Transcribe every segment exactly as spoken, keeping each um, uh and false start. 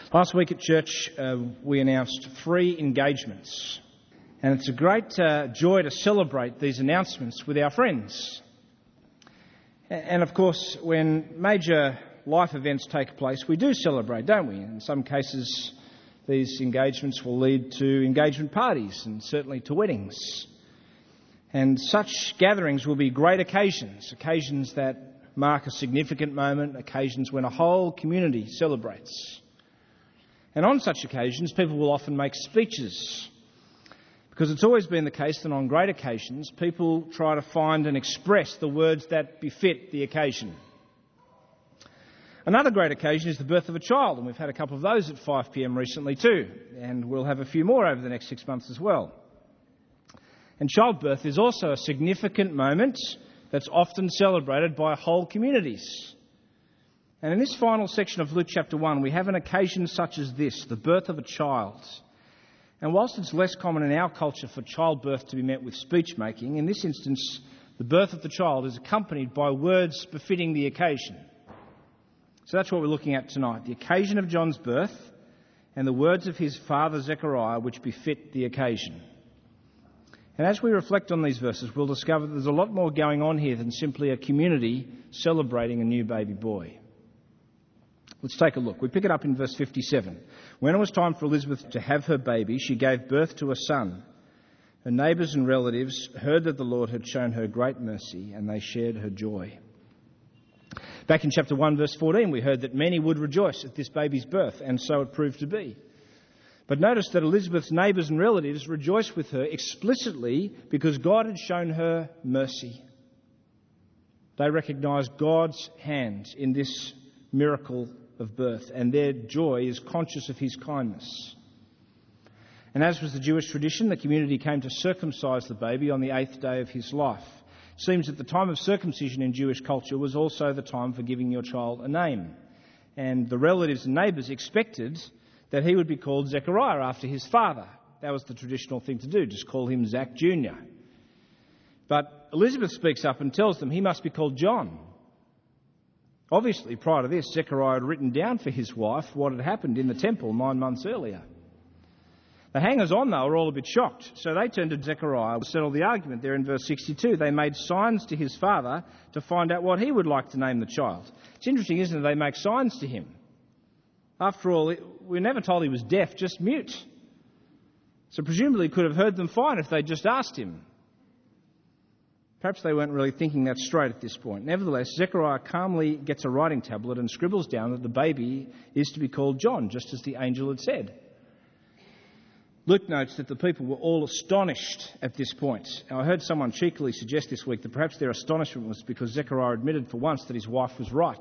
Last week at church, uh, we announced three engagements. And it's a great uh, joy to celebrate these announcements with our friends. And of course, when major life events take place, we do celebrate, don't we? In some cases, these engagements will lead to engagement parties and certainly to weddings. And such gatherings will be great occasions, occasions that mark a significant moment, occasions when a whole community celebrates. And on such occasions, people will often make speeches, because it's always been the case that on great occasions, people try to find and express the words that befit the occasion. Another great occasion is the birth of a child, and we've had a couple of those at five p m recently too, and we'll have a few more over the next six months as well. And childbirth is also a significant moment that's often celebrated by whole communities. And in this final section of Luke chapter one, we have an occasion such as this, the birth of a child. And whilst it's less common in our culture for childbirth to be met with speech-making, in this instance, the birth of the child is accompanied by words befitting the occasion. So that's what we're looking at tonight, the occasion of John's birth and the words of his father Zechariah which befit the occasion. And as we reflect on these verses, we'll discover that there's a lot more going on here than simply a community celebrating a new baby boy. Let's take a look. We pick it up in verse fifty-seven. When it was time for Elizabeth to have her baby, she gave birth to a son. Her neighbours and relatives heard that the Lord had shown her great mercy, and they shared her joy. Back in chapter one, verse fourteen, we heard that many would rejoice at this baby's birth, and so it proved to be. But notice that Elizabeth's neighbours and relatives rejoiced with her explicitly because God had shown her mercy. They recognised God's hand in this miracle of birth, and their joy is conscious of his kindness. And as was the Jewish tradition, the community came to circumcise the baby on the eighth day of his life. It seems that the time of circumcision in Jewish culture was also the time for giving your child a name. And the relatives and neighbours expected that he would be called Zechariah after his father. That was the traditional thing to do, just call him Zach Junior But Elizabeth speaks up and tells them he must be called John. Obviously, prior to this, Zechariah had written down for his wife what had happened in the temple nine months earlier. The hangers-on, though, were all a bit shocked, so they turned to Zechariah to settle the argument there in verse sixty-two. They made signs to his father to find out what he would like to name the child. It's interesting, isn't it? They make signs to him. After all, we're never told he was deaf, just mute. So presumably he could have heard them fine if they'd just asked him. Perhaps they weren't really thinking that straight at this point. Nevertheless, Zechariah calmly gets a writing tablet and scribbles down that the baby is to be called John, just as the angel had said. Luke notes that the people were all astonished at this point. Now, I heard someone cheekily suggest this week that perhaps their astonishment was because Zechariah admitted for once that his wife was right.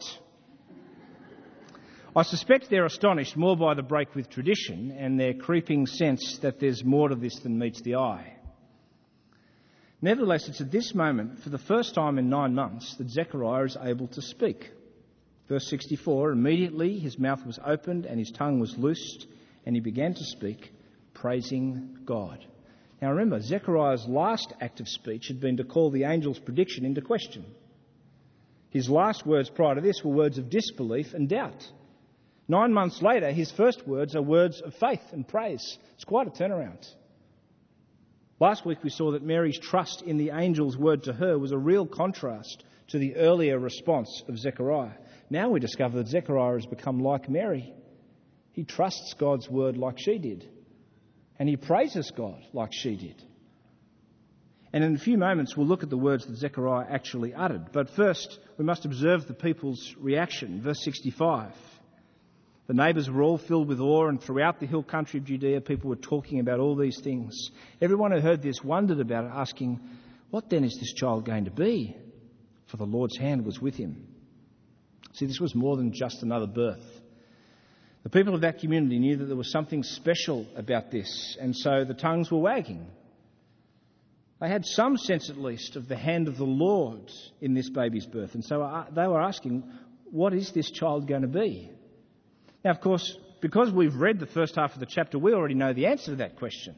I suspect they're astonished more by the break with tradition and their creeping sense that there's more to this than meets the eye. Nevertheless, it's at this moment, for the first time in nine months, that Zechariah is able to speak. Verse sixty-four, immediately his mouth was opened and his tongue was loosed, and he began to speak, praising God. Now remember, Zechariah's last act of speech had been to call the angel's prediction into question. His last words prior to this were words of disbelief and doubt. Nine months later, his first words are words of faith and praise. It's quite a turnaround. Last week we saw that Mary's trust in the angel's word to her was a real contrast to the earlier response of Zechariah. Now we discover that Zechariah has become like Mary. He trusts God's word like she did. And he praises God like she did. And in a few moments we'll look at the words that Zechariah actually uttered. But first we must observe the people's reaction. Verse sixty-five. The neighbours were all filled with awe, and throughout the hill country of Judea, people were talking about all these things. Everyone who heard this wondered about it, asking, what then is this child going to be? For the Lord's hand was with him. See, this was more than just another birth. The people of that community knew that there was something special about this, and so the tongues were wagging. They had some sense, at least, of the hand of the Lord in this baby's birth, and so they were asking, what is this child going to be? Now, of course, because we've read the first half of the chapter, we already know the answer to that question.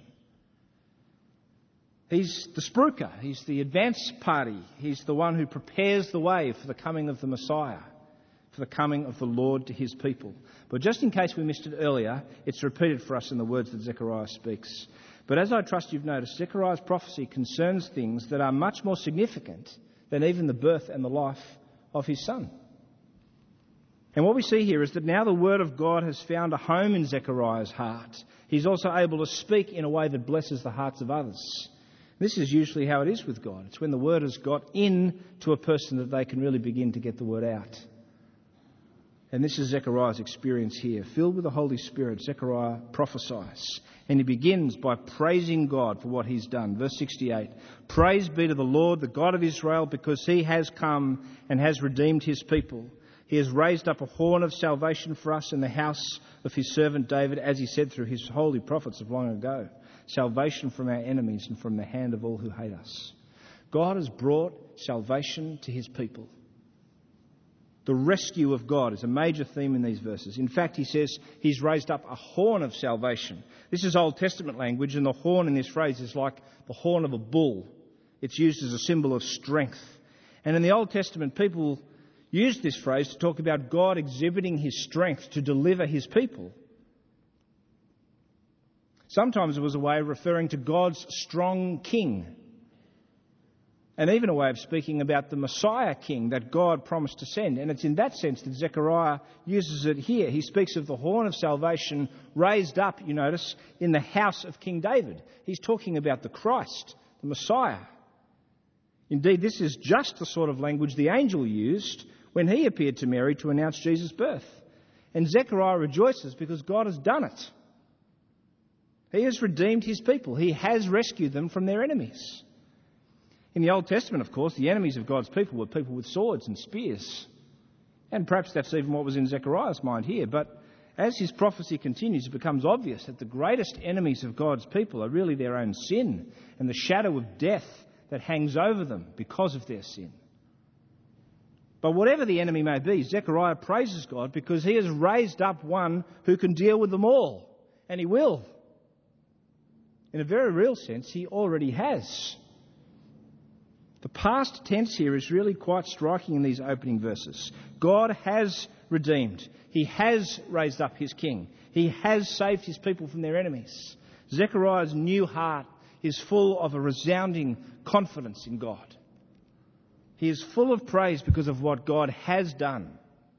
He's the spruiker. He's the advance party. He's the one who prepares the way for the coming of the Messiah, for the coming of the Lord to his people. But just in case we missed it earlier, it's repeated for us in the words that Zechariah speaks. But as I trust you've noticed, Zechariah's prophecy concerns things that are much more significant than even the birth and the life of his son. And what we see here is that now the word of God has found a home in Zechariah's heart. He's also able to speak in a way that blesses the hearts of others. This is usually how it is with God. It's when the word has got in to a person that they can really begin to get the word out. And this is Zechariah's experience here. Filled with the Holy Spirit, Zechariah prophesies. And he begins by praising God for what he's done. Verse sixty-eight, "Praise be to the Lord, the God of Israel, because he has come and has redeemed his people. He has raised up a horn of salvation for us in the house of his servant David, as he said through his holy prophets of long ago. Salvation from our enemies and from the hand of all who hate us." God has brought salvation to his people. The rescue of God is a major theme in these verses. In fact, he says he's raised up a horn of salvation. This is Old Testament language, and the horn in this phrase is like the horn of a bull. It's used as a symbol of strength. And in the Old Testament, people used this phrase to talk about God exhibiting his strength to deliver his people. Sometimes it was a way of referring to God's strong king, and even a way of speaking about the Messiah king that God promised to send. And it's in that sense that Zechariah uses it here. He speaks of the horn of salvation raised up, you notice, in the house of King David. He's talking about the Christ, the Messiah. Indeed, this is just the sort of language the angel used when he appeared to Mary to announce Jesus' birth. And Zechariah rejoices because God has done it. He has redeemed his people. He has rescued them from their enemies. In the Old Testament, of course, the enemies of God's people were people with swords and spears. And perhaps that's even what was in Zechariah's mind here. But as his prophecy continues, it becomes obvious that the greatest enemies of God's people are really their own sin and the shadow of death that hangs over them because of their sin. But whatever the enemy may be, Zechariah praises God because he has raised up one who can deal with them all. And he will. In a very real sense, he already has. The past tense here is really quite striking in these opening verses. God has redeemed. He has raised up his king. He has saved his people from their enemies. Zechariah's new heart is full of a resounding confidence in God. He is full of praise because of what God has done.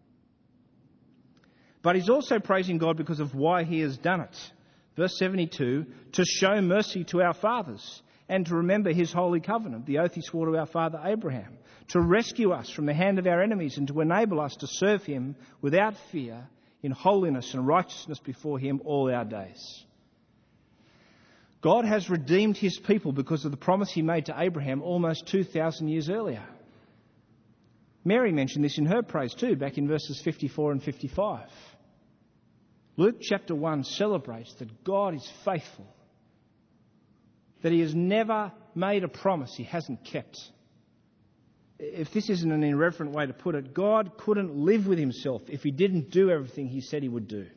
But he's also praising God because of why he has done it. Verse seventy-two, "To show mercy to our fathers and to remember his holy covenant, the oath he swore to our father Abraham, to rescue us from the hand of our enemies and to enable us to serve him without fear in holiness and righteousness before him all our days." God has redeemed his people because of the promise he made to Abraham almost two thousand years earlier. Mary mentioned this in her praise too, back in verses fifty-four and fifty-five. Luke chapter one celebrates that God is faithful, that he has never made a promise he hasn't kept. If this isn't an irreverent way to put it, God couldn't live with himself if he didn't do everything he said he would do.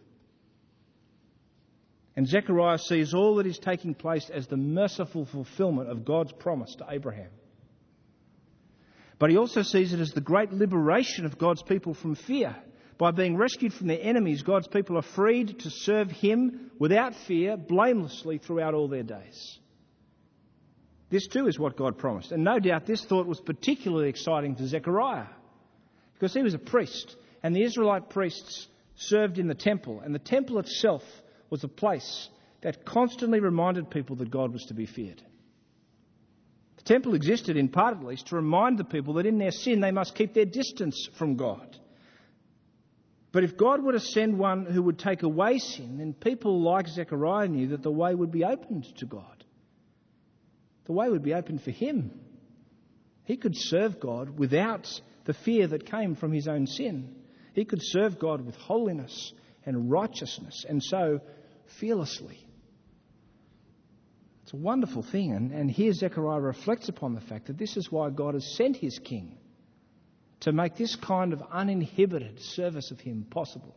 And Zechariah sees all that is taking place as the merciful fulfillment of God's promise to Abraham. But he also sees it as the great liberation of God's people from fear. By being rescued from their enemies, God's people are freed to serve him without fear, blamelessly throughout all their days. This too is what God promised. And no doubt this thought was particularly exciting to Zechariah, because he was a priest, and the Israelite priests served in the temple, and the temple itself was a place that constantly reminded people that God was to be feared. The temple existed, in part at least, to remind the people that in their sin they must keep their distance from God. But if God were to send one who would take away sin, then people like Zechariah knew that the way would be opened to God. The way would be open for him. He could serve God without the fear that came from his own sin. He could serve God with holiness and righteousness, and so fearlessly. It's a wonderful thing, and, and here Zechariah reflects upon the fact that this is why God has sent his king, to make this kind of uninhibited service of him possible.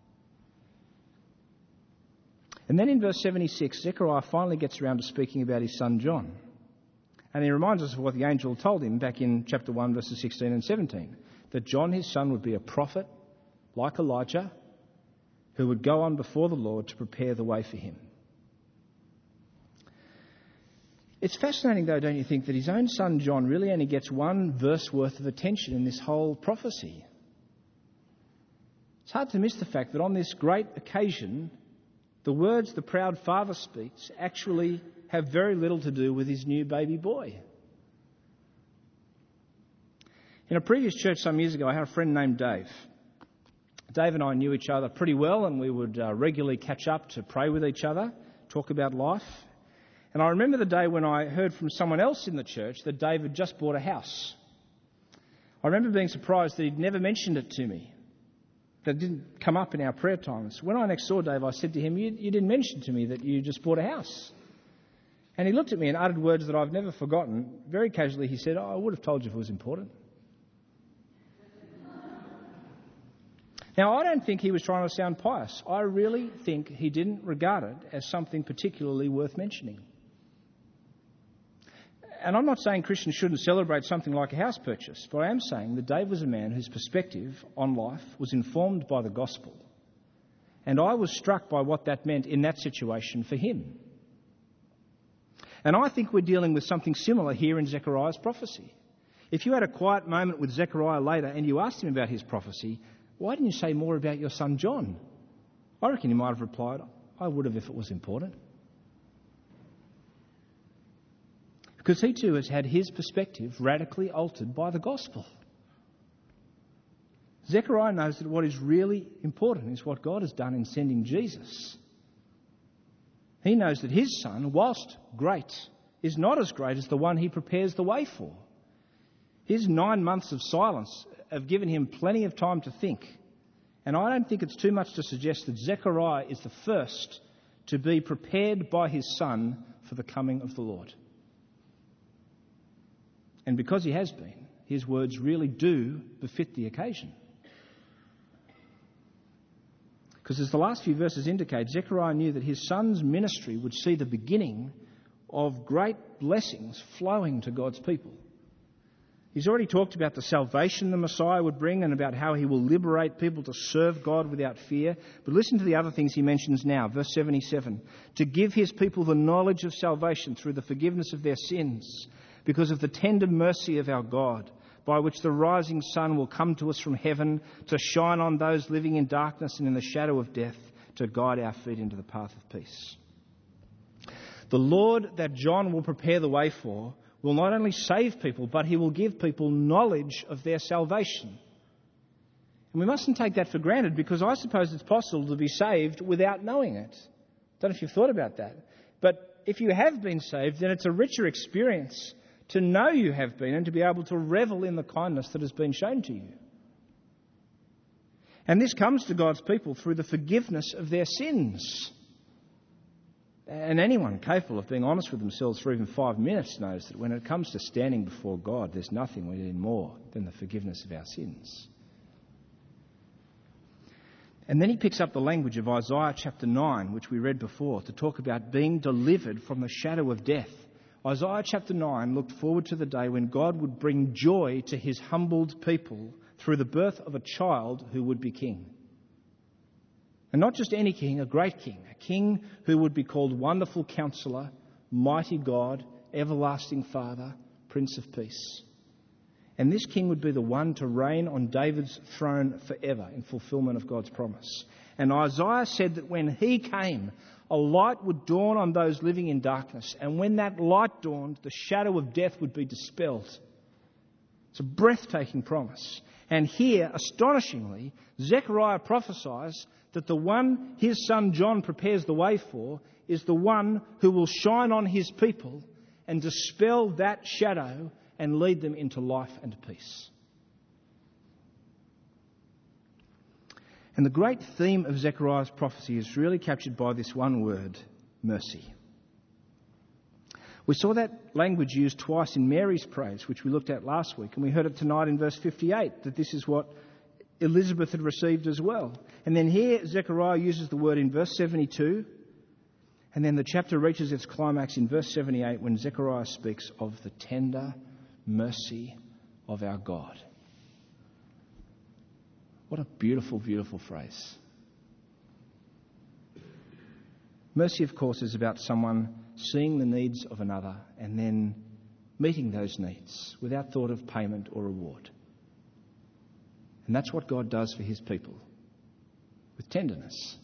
And then in verse seventy-six, Zechariah finally gets around to speaking about his son John. And he reminds us of what the angel told him back in chapter one, verses sixteen and seventeen, that John, his son, would be a prophet like Elijah, who would go on before the Lord to prepare the way for him. It's fascinating, though, don't you think, that his own son John really only gets one verse worth of attention in this whole prophecy. It's hard to miss the fact that on this great occasion, the words the proud father speaks actually have very little to do with his new baby boy. In a previous church some years ago, I had a friend named Dave. Dave and I knew each other pretty well, and we would uh, regularly catch up to pray with each other, talk about life. And I remember the day when I heard from someone else in the church that Dave had just bought a house. I remember being surprised that he'd never mentioned it to me, that it didn't come up in our prayer times. When I next saw Dave, I said to him, you, you didn't mention to me that you just bought a house. And he looked at me and uttered words that I've never forgotten. Very casually he said, oh, I would have told you if it was important. Now, I don't think he was trying to sound pious. I really think he didn't regard it as something particularly worth mentioning. And I'm not saying Christians shouldn't celebrate something like a house purchase, but I am saying that Dave was a man whose perspective on life was informed by the gospel. And I was struck by what that meant in that situation for him. And I think we're dealing with something similar here in Zechariah's prophecy. If you had a quiet moment with Zechariah later and you asked him about his prophecy, why didn't you say more about your son John? I reckon he might have replied, I would have if it was important. Because he too has had his perspective radically altered by the gospel. Zechariah knows that what is really important is what God has done in sending Jesus. He knows that his son, whilst great, is not as great as the one he prepares the way for. His nine months of silence have given him plenty of time to think. And I don't think it's too much to suggest that Zechariah is the first to be prepared by his son for the coming of the Lord. And because he has been, his words really do befit the occasion. Because as the last few verses indicate, Zechariah knew that his son's ministry would see the beginning of great blessings flowing to God's people. He's already talked about the salvation the Messiah would bring and about how he will liberate people to serve God without fear. But listen to the other things he mentions now. Verse seventy-seven. To give his people the knowledge of salvation through the forgiveness of their sins, because of the tender mercy of our God, by which the rising sun will come to us from heaven to shine on those living in darkness and in the shadow of death, to guide our feet into the path of peace. The Lord that John will prepare the way for will not only save people, but he will give people knowledge of their salvation. And we mustn't take that for granted, because I suppose it's possible to be saved without knowing it. I don't know if you've thought about that. But if you have been saved, then it's a richer experience to know you have been and to be able to revel in the kindness that has been shown to you. And this comes to God's people through the forgiveness of their sins. And anyone capable of being honest with themselves for even five minutes knows that when it comes to standing before God, there's nothing we need more than the forgiveness of our sins. And then he picks up the language of Isaiah chapter nine, which we read before, to talk about being delivered from the shadow of death. Isaiah chapter nine looked forward to the day when God would bring joy to his humbled people through the birth of a child who would be king. And not just any king, a great king, a king who would be called Wonderful Counselor, Mighty God, Everlasting Father, Prince of Peace. And this king would be the one to reign on David's throne forever in fulfillment of God's promise. And Isaiah said that when he came, a light would dawn on those living in darkness. And when that light dawned, the shadow of death would be dispelled. It's a breathtaking promise. And here, astonishingly, Zechariah prophesies that the one his son John prepares the way for is the one who will shine on his people and dispel that shadow and lead them into life and peace. And the great theme of Zechariah's prophecy is really captured by this one word, mercy. We saw that language used twice in Mary's praise, which we looked at last week, and we heard it tonight in verse fifty-eight, that this is what Elizabeth had received as well. And then here Zechariah uses the word in verse seventy-two, and then the chapter reaches its climax in verse seventy-eight when Zechariah speaks of the tender mercy of our God. What a beautiful, beautiful phrase. Mercy, of course, is about someone seeing the needs of another and then meeting those needs without thought of payment or reward. And that's what God does for his people, with tenderness.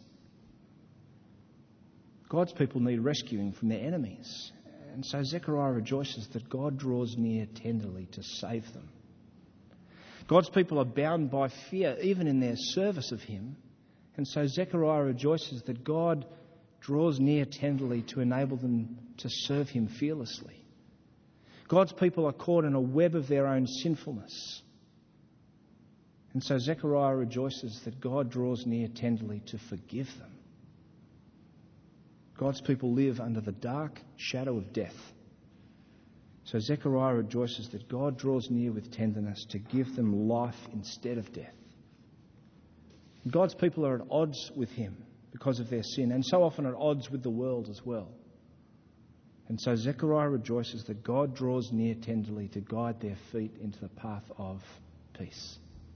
God's people need rescuing from their enemies. And so Zechariah rejoices that God draws near tenderly to save them. God's people are bound by fear, even in their service of him. And so Zechariah rejoices that God draws near tenderly to enable them to serve him fearlessly. God's people are caught in a web of their own sinfulness. And so Zechariah rejoices that God draws near tenderly to forgive them. God's people live under the dark shadow of death. So Zechariah rejoices that God draws near with tenderness to give them life instead of death. God's people are at odds with him because of their sin, and so often at odds with the world as well. And so Zechariah rejoices that God draws near tenderly to guide their feet into the path of peace.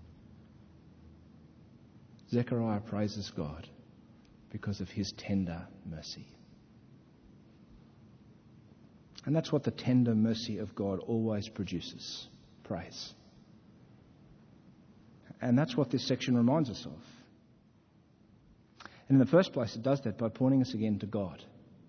Zechariah praises God because of his tender mercy. And that's what the tender mercy of God always produces, praise. And that's what this section reminds us of. And in the first place, it does that by pointing us again to God.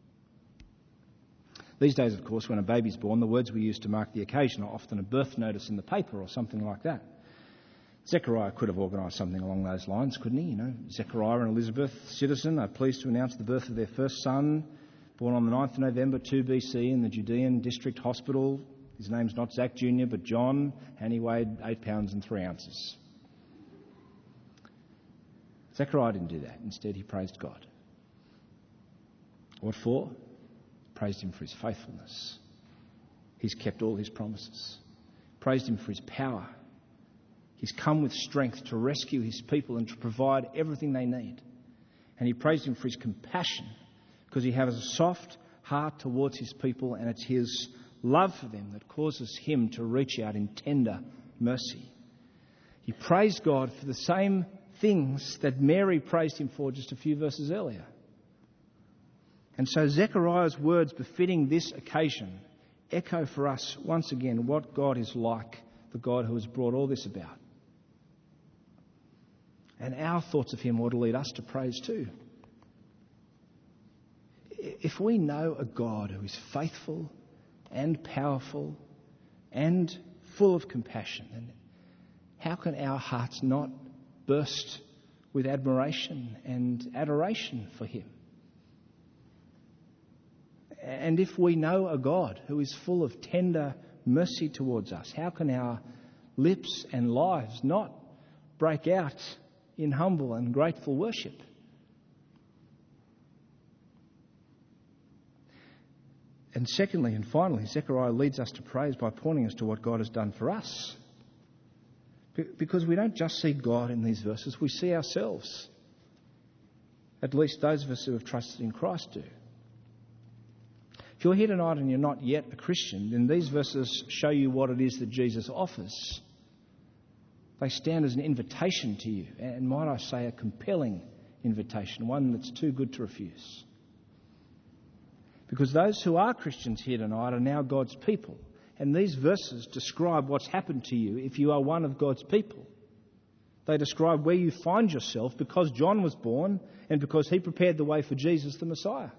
These days, of course, when a baby's born, the words we use to mark the occasion are often a birth notice in the paper or something like that. Zechariah could have organised something along those lines, couldn't he? You know, Zechariah and Elizabeth, citizen, are pleased to announce the birth of their first son, born on the ninth of November two B C in the Judean District Hospital. His name's not Zach Junior but John, and he weighed eight pounds and three ounces. Zechariah didn't do that. Instead, he praised God. What for? Praised him for his faithfulness. He's kept all his promises. Praised him for his power. He's come with strength to rescue his people and to provide everything they need. And he praised him for his compassion, because he has a soft heart towards his people, and it's his love for them that causes him to reach out in tender mercy. He praised God for the same things that Mary praised him for just a few verses earlier. And so Zechariah's words befitting this occasion echo for us once again what God is like, the God who has brought all this about. And our thoughts of him ought to lead us to praise too. If we know a God who is faithful and powerful and full of compassion, then how can our hearts not burst with admiration and adoration for him? And if we know a God who is full of tender mercy towards us, how can our lips and lives not break out in humble and grateful worship? And secondly and finally, Zechariah leads us to praise by pointing us to what God has done for us. Because we don't just see God in these verses, we see ourselves. At least those of us who have trusted in Christ do. If you're here tonight and you're not yet a Christian, then these verses show you what it is that Jesus offers. They stand as an invitation to you, and might I say a compelling invitation, one that's too good to refuse. Because those who are Christians here tonight are now God's people. And these verses describe what's happened to you if you are one of God's people. They describe where you find yourself because John was born and because he prepared the way for Jesus the Messiah.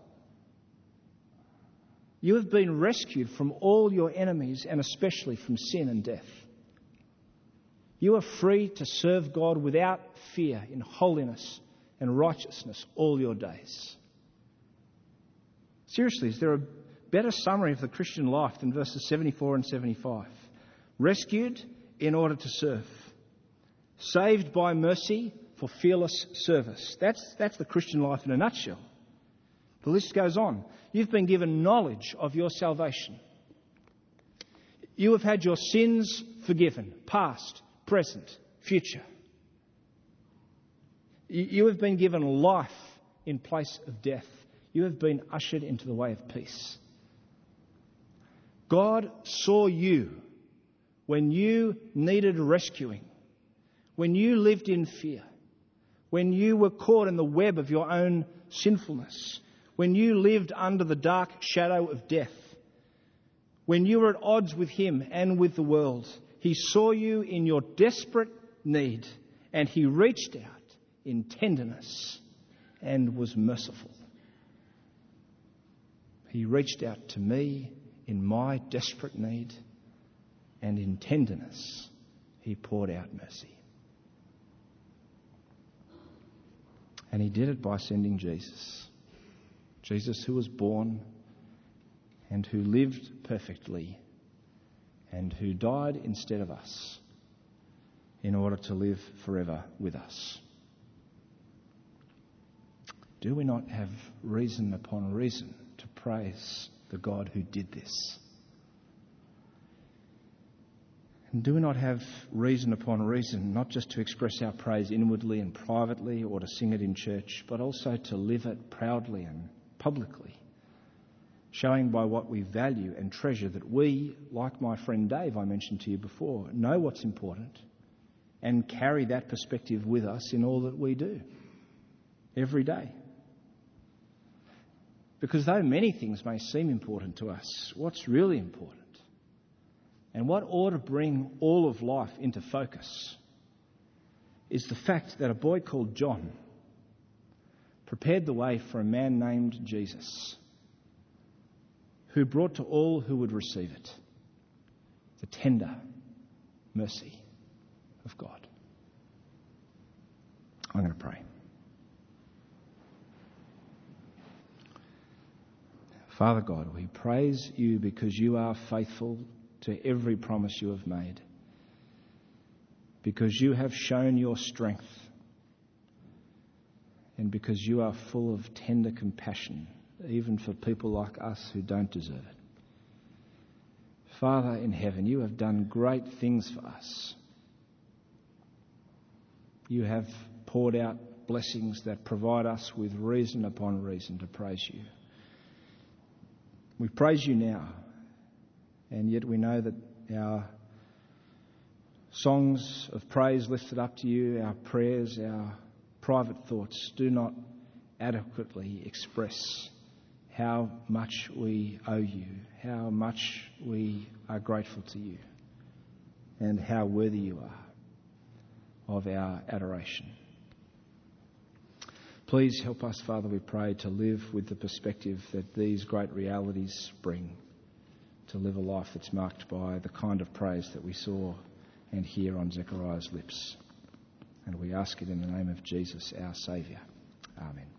You have been rescued from all your enemies and especially from sin and death. You are free to serve God without fear in holiness and righteousness all your days. Seriously, is there a better summary of the Christian life than verses seventy-four and seventy-five? Rescued in order to serve. Saved by mercy for fearless service. That's, that's the Christian life in a nutshell. The list goes on. You've been given knowledge of your salvation. You have had your sins forgiven, past, present, future. You have been given life in place of death. You have been ushered into the way of peace. God saw you when you needed rescuing, when you lived in fear, when you were caught in the web of your own sinfulness, when you lived under the dark shadow of death, when you were at odds with him and with the world, he saw you in your desperate need and he reached out in tenderness and was merciful. He reached out to me in my desperate need, and in tenderness he poured out mercy. And he did it by sending Jesus. Jesus who was born and who lived perfectly and who died instead of us in order to live forever with us. Do we not have reason upon reason to praise the God who did this? And do we not have reason upon reason, not just to express our praise inwardly and privately or to sing it in church, but also to live it proudly and publicly, showing by what we value and treasure that we, like my friend Dave I mentioned to you before, know what's important and carry that perspective with us in all that we do, every day. Because though many things may seem important to us, what's really important and what ought to bring all of life into focus is the fact that a boy called John prepared the way for a man named Jesus, who brought to all who would receive it the tender mercy of God. I'm going to pray. Father God, we praise you because you are faithful to every promise you have made, because you have shown your strength, and because you are full of tender compassion, even for people like us who don't deserve it. Father in heaven, you have done great things for us. You have poured out blessings that provide us with reason upon reason to praise you. We praise you now, and yet we know that our songs of praise lifted up to you, our prayers, our private thoughts do not adequately express how much we owe you, how much we are grateful to you, and how worthy you are of our adoration. Please help us, Father, we pray, to live with the perspective that these great realities bring, to live a life that's marked by the kind of praise that we saw and hear on Zechariah's lips. And we ask it in the name of Jesus, our Saviour. Amen.